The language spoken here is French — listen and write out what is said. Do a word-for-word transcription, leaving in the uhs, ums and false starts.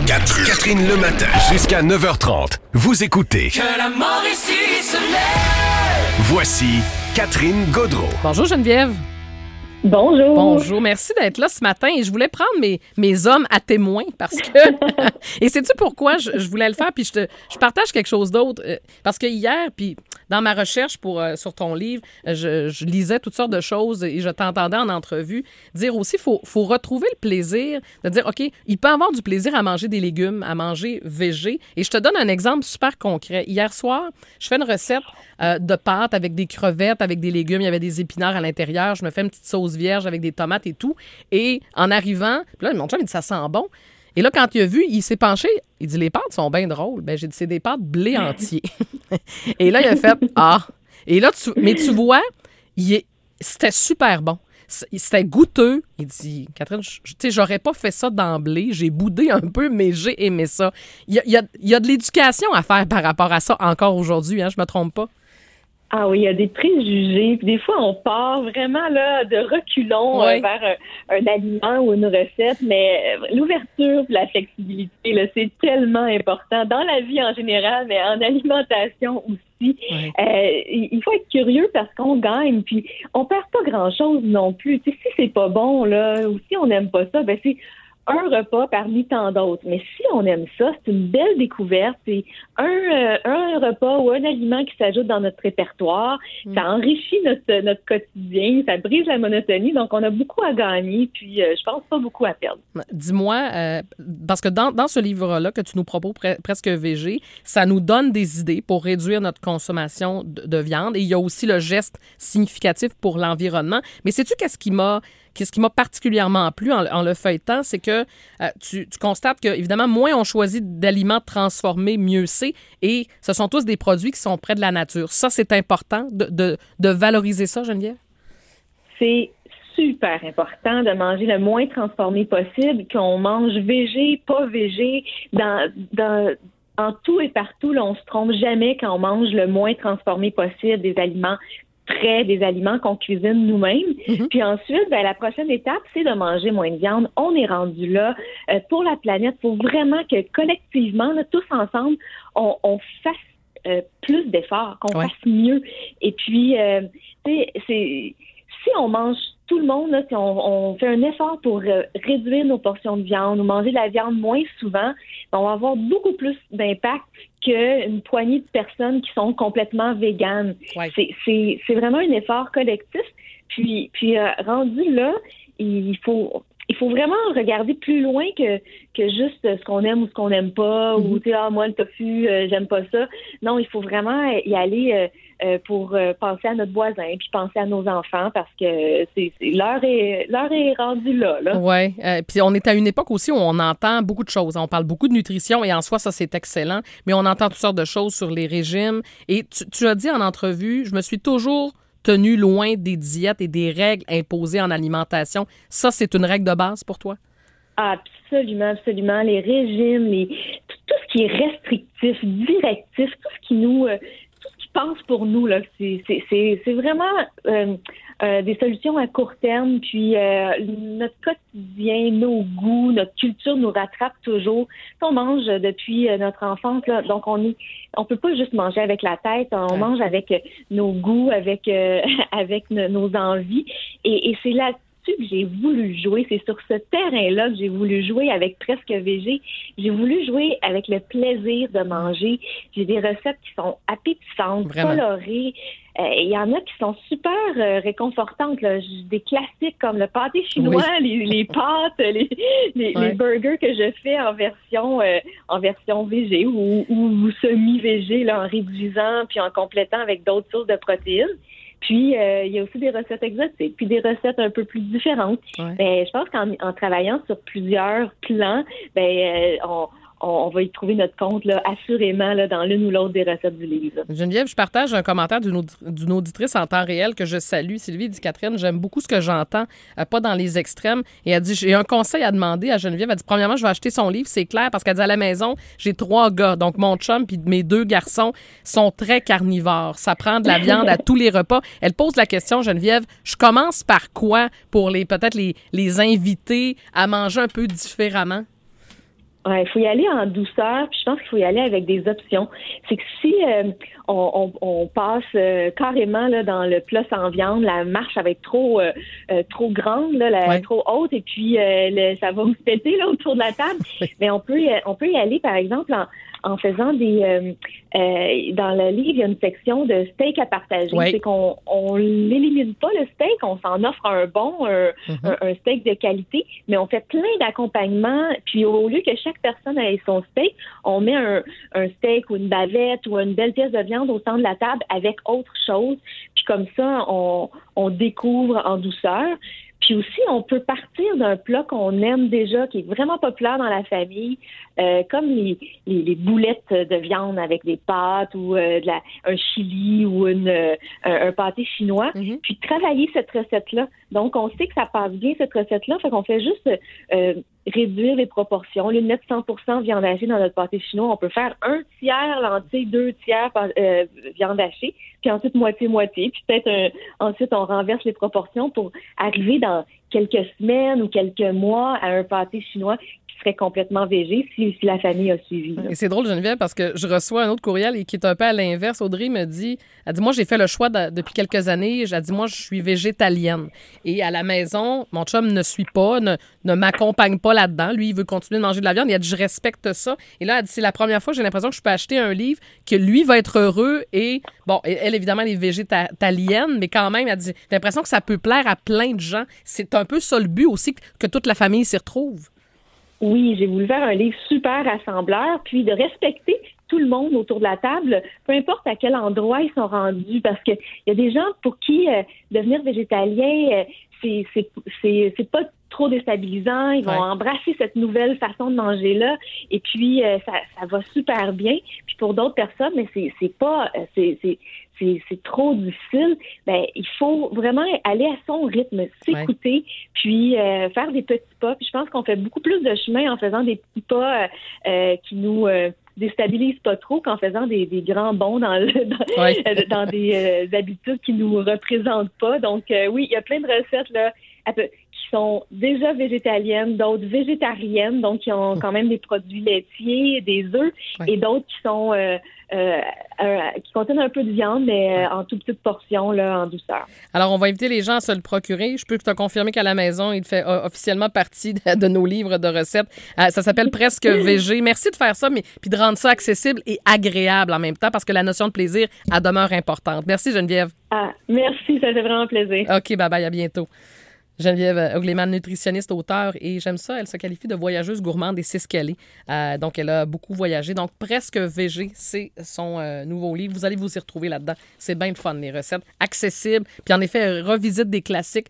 Catherine. Catherine le matin jusqu'à neuf heures trente. Vous écoutez. Que la Mauricie se lève. Voici Catherine Gaudreault. Bonjour Geneviève. Bonjour. Bonjour, merci d'être là ce matin. Et je voulais prendre mes, mes hommes à témoin parce que... et sais-tu pourquoi je, je voulais le faire? Puis je, te, je partage quelque chose d'autre. Parce que hier, puis dans ma recherche pour, euh, sur ton livre, je, je lisais toutes sortes de choses et je t'entendais en entrevue dire aussi qu'il faut, faut retrouver le plaisir de dire, OK, il peut avoir du plaisir à manger des légumes, à manger végé. Et je te donne un exemple super concret. Hier soir, je fais une recette euh, de pâtes avec des crevettes, avec des légumes. Il y avait des épinards à l'intérieur. Je me fais une petite sauce vierge avec des tomates et tout. Et en arrivant, puis là, mon chum, il dit, ça sent bon. Et là, quand il a vu, il s'est penché. Il dit, les pâtes sont bien drôles. Ben, j'ai dit, c'est des pâtes blé entier. Et là, il a fait, ah. Et là, tu, mais tu vois, il est, c'était super bon. C'était goûteux. Il dit, Catherine, tu sais, j'aurais pas fait ça d'emblée. J'ai boudé un peu, mais j'ai aimé ça. Il y a, il y a, il y a de l'éducation à faire par rapport à ça encore aujourd'hui, hein, je me trompe pas. Ah oui, il y a des préjugés. Puis des fois, on part vraiment là de reculons oui. euh, vers un, un aliment ou une recette, mais euh, l'ouverture et la flexibilité, là, c'est tellement important dans la vie en général, mais en alimentation aussi. Oui. Euh, il faut être curieux parce qu'on gagne, puis on perd pas grand-chose non plus. Tu sais, si c'est pas bon là, ou si on n'aime pas ça, ben c'est un repas parmi tant d'autres. Mais si on aime ça, c'est une belle découverte. C'est un, euh, un repas ou un aliment qui s'ajoute dans notre répertoire. Mm. Ça enrichit notre, notre quotidien, ça brise la monotonie. Donc, on a beaucoup à gagner, puis euh, je pense pas beaucoup à perdre. Dis-moi, euh, parce que dans, dans ce livre-là que tu nous proposes pre- presque végé, ça nous donne des idées pour réduire notre consommation de, de viande. Et il y a aussi le geste significatif pour l'environnement. Mais sais-tu qu'est-ce qui m'a... Qu'est-ce qui m'a particulièrement plu en, en le feuilletant, c'est que euh, tu, tu constates que, évidemment, moins on choisit d'aliments transformés, mieux c'est. Et ce sont tous des produits qui sont près de la nature. Ça, c'est important de, de, de valoriser ça, Geneviève? C'est super important de manger le moins transformé possible, qu'on mange végé, pas végé, dans... dans en tout et partout, là, on se trompe jamais quand on mange le moins transformé possible des aliments frais, des aliments qu'on cuisine nous-mêmes. Mm-hmm. Puis ensuite, ben, la prochaine étape, c'est de manger moins de viande. On est rendu là. Euh, pour la planète, il faut vraiment que collectivement, là, tous ensemble, on, on fasse euh, plus d'efforts, qu'on ouais. fasse mieux. Et puis, euh, c'est, c'est, si on mange tout le monde, là, si on, on fait un effort pour euh, réduire nos portions de viande ou manger de la viande moins souvent, on va avoir beaucoup plus d'impact qu'une poignée de personnes qui sont complètement véganes. Ouais. C'est, c'est, c'est vraiment un effort collectif. Puis, puis euh, rendu là, il faut... Il faut vraiment regarder plus loin que, que juste ce qu'on aime ou ce qu'on n'aime pas, mm-hmm. ou tu sais, ah, moi, le tofu, euh, j'aime pas ça. Non, il faut vraiment y aller euh, euh, pour euh, penser à notre voisin, puis penser à nos enfants, parce que c'est, c'est l'heure est l'heure est rendue là. là. Oui, euh, puis on est à une époque aussi où on entend beaucoup de choses. On parle beaucoup de nutrition, et en soi, ça, c'est excellent, mais on entend toutes sortes de choses sur les régimes. Et tu, tu as dit en entrevue, je me suis toujours tenu loin des diètes et des règles imposées en alimentation. Ça, c'est une règle de base pour toi? Absolument, absolument. Les régimes, les, tout, tout ce qui est restrictif, directif, tout ce qui nous... Euh, tout ce qui passe pour nous, là, c'est, c'est, c'est, c'est vraiment euh, euh, des solutions à court terme. Puis euh, notre quotidien, nos goûts, notre culture nous rattrape toujours. On mange depuis notre enfance, là, donc on est, on peut pas juste manger avec la tête. On ouais. mange avec nos goûts, avec euh, avec nos envies. Et, et c'est là que j'ai voulu jouer. C'est sur ce terrain-là que j'ai voulu jouer avec Presque Végé. J'ai voulu jouer avec le plaisir de manger. J'ai des recettes qui sont appétissantes, Vraiment. colorées. Il euh, y en a qui sont super euh, réconfortantes. Là. Des classiques comme le pâté chinois, oui. les, les pâtes, les, les, ouais. les burgers que je fais en version euh, en version végé ou, ou semi-végé, là, en réduisant puis en complétant avec d'autres sources de protéines. Puis, euh, il y a aussi des recettes exotiques, puis des recettes un peu plus différentes. Ouais. Ben, je pense qu'en en travaillant sur plusieurs plans, ben, euh, on, on, on va y trouver notre compte, là, assurément, là, dans l'une ou l'autre des recettes du livre. Geneviève, je partage un commentaire d'une, audi- d'une auditrice en temps réel que je salue. Sylvie dit, Catherine, j'aime beaucoup ce que j'entends, euh, pas dans les extrêmes. Et elle dit, j'ai un conseil à demander à Geneviève. Elle dit, premièrement, je vais acheter son livre, c'est clair, parce qu'elle dit, à la maison, j'ai trois gars. Donc, mon chum puis mes deux garçons sont très carnivores. Ça prend de la viande à tous les repas. Elle pose la question, Geneviève, je commence par quoi pour les peut-être les, les inviter à manger un peu différemment? Ouais, il faut y aller en douceur, puis je pense qu'il faut y aller avec des options. C'est que si euh, on, on, on passe euh, carrément là, dans le plat sans viande, la marche ça va être trop euh, euh, trop grande, là, la, ouais. trop haute, et puis euh, le, ça va vous péter là, autour de la table. Mais on peut y, on peut y aller, par exemple, en en faisant des... Euh, euh, dans le livre, il y a une section de steak à partager. Oui. C'est qu'on on l'élimine pas, le steak, on s'en offre un bon, un, mm-hmm. un, un steak de qualité, mais on fait plein d'accompagnements, puis au lieu que chaque personne ait son steak, on met un, un steak ou une bavette ou une belle pièce de viande au centre de la table avec autre chose, puis comme ça, on, on découvre en douceur. Puis aussi, on peut partir d'un plat qu'on aime déjà, qui est vraiment populaire dans la famille, euh, comme les, les, les boulettes de viande avec des pâtes ou euh, de la, un chili ou une, euh, un, un pâté chinois, mm-hmm. puis travailler cette recette-là. Donc, on sait que ça passe bien, cette recette-là, fait qu'on fait juste euh, réduire les proportions. Au lieu de mettre cent pour cent viande hachée dans notre pâté chinois, on peut faire un tiers lentilles, deux tiers euh, viande hachée, puis ensuite moitié-moitié, puis peut-être un, ensuite on renverse les proportions pour arriver dans quelques semaines ou quelques mois à un pâté chinois qui serait complètement végé si, si la famille a suivi. Là. Et c'est drôle, Geneviève, parce que je reçois un autre courriel et qui est un peu à l'inverse. Audrey me dit, elle dit, moi, j'ai fait le choix de, depuis quelques années. Elle dit, moi, je suis végétalienne. Et à la maison, mon chum ne suit pas, ne, ne m'accompagne pas là-dedans. Lui, il veut continuer de manger de la viande. Il a dit, je respecte ça. Et là, elle dit, c'est la première fois que j'ai l'impression que je peux acheter un livre que lui va être heureux. Et bon, elle, évidemment, elle est végétalienne, mais quand même, elle dit, j'ai l'impression que ça peut plaire à plein de gens. C'est un peu ça le but aussi, que, que toute la famille s'y retrouve. Oui, j'ai voulu faire un livre super rassembleur, puis de respecter tout le monde autour de la table, peu importe à quel endroit ils sont rendus, parce que il y a des gens pour qui euh, devenir végétalien, euh, c'est, c'est, c'est, c'est pas trop déstabilisant, ils vont ouais. embrasser cette nouvelle façon de manger-là, et puis euh, ça, ça va super bien. Puis pour d'autres personnes, mais c'est, c'est pas, c'est, c'est, c'est, c'est trop difficile. Ben il faut vraiment aller à son rythme, s'écouter, ouais. puis euh, faire des petits pas. Puis je pense qu'on fait beaucoup plus de chemin en faisant des petits pas euh, euh, qui nous euh, déstabilisent pas trop qu'en faisant des, des grands bonds dans, le, dans, ouais. dans des euh, habitudes qui nous représentent pas. Donc euh, oui, il y a plein de recettes là. Peu, qui sont déjà végétaliennes, d'autres végétariennes, donc qui ont quand même des produits laitiers, des œufs, ouais. et d'autres qui sont euh, euh, euh, qui contiennent un peu de viande, mais euh, en toute petite portion, là, en douceur. Alors, on va inviter les gens à se le procurer. Je peux te confirmer qu'à la maison, il fait euh, officiellement partie de, de nos livres de recettes. Euh, ça s'appelle Presque Végé. Merci de faire ça, mais puis de rendre ça accessible et agréable en même temps, parce que la notion de plaisir, elle demeure importante. Merci, Geneviève. Ah, merci, ça fait vraiment plaisir. OK, bye-bye, à bientôt. Geneviève Ogleman, nutritionniste, auteure, et j'aime ça, elle se qualifie de voyageuse gourmande et c'est ce qu'elle est. Euh, donc, elle a beaucoup voyagé. Donc, Presque Végé, c'est son euh, nouveau livre. Vous allez vous y retrouver là-dedans. C'est bien le fun, les recettes accessibles. Puis, en effet, revisite des classiques